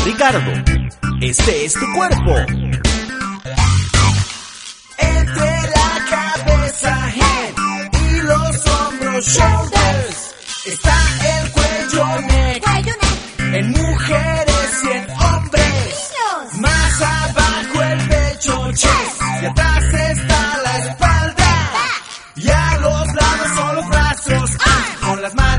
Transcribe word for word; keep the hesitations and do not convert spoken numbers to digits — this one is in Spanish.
Ricardo, este es tu cuerpo. Entre la cabeza, head, y los hombros, shoulders, está el cuello, neck, en mujeres y en hombres. Más abajo el pecho, chest, y atrás está la espalda. Y a los lados son los brazos, con las manos